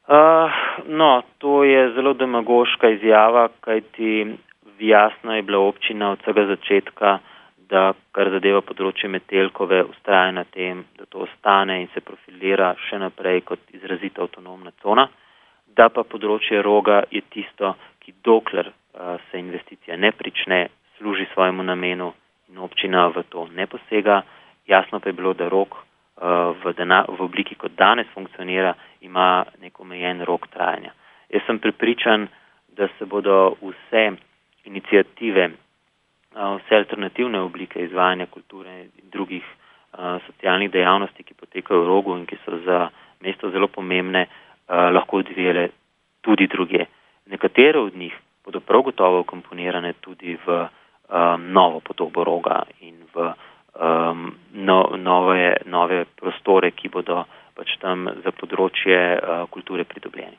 No, to je zelo demagoška izjava, kajti jasno je bila občina od vsega začetka, da kar zadeva področje Metelkove, vztraja na tem, da to ostane in se profilira še naprej kot izrazito avtonomna cona, da pa področje Roga je tisto, ki dokler se investicija ne prične, služi svojemu namenu in občina v to ne posega. Jasno pa je bilo, da Rog v obliki, kot danes funkcionira, ima nek omejen rok trajanja. Jaz sem prepričan, da se bodo vse iniciative, vse alternativne oblike izvajanja kulture in drugih socialnih dejavnosti, ki potekajo v Rogu in ki so za mesto zelo pomembne, lahko odvijale tudi druge. Nekatere od njih bodo prav gotovo komponirane tudi v novo podobo Roga in v nove prostore, ki bodo pač tam za področje kulture pridobljeni.